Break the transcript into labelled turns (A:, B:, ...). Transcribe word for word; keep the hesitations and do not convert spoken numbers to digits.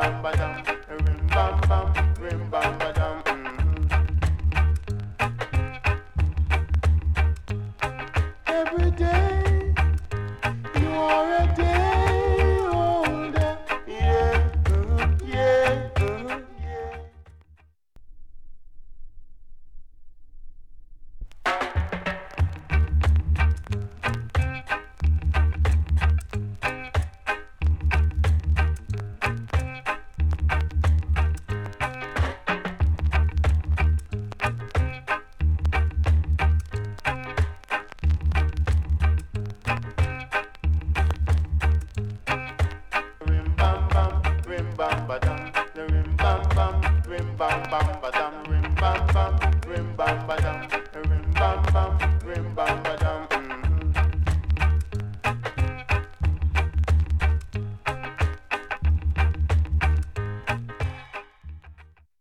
A: bam ba dum, rim bam bam, rim bam ba dum. Every day you are a day older, yeah, mm, yeah, mm, yeah. Rim bam bam, rim bam ba dum, the rim bam bam, rim bam bam ba dum, rim bam bam, rim bam ba dum.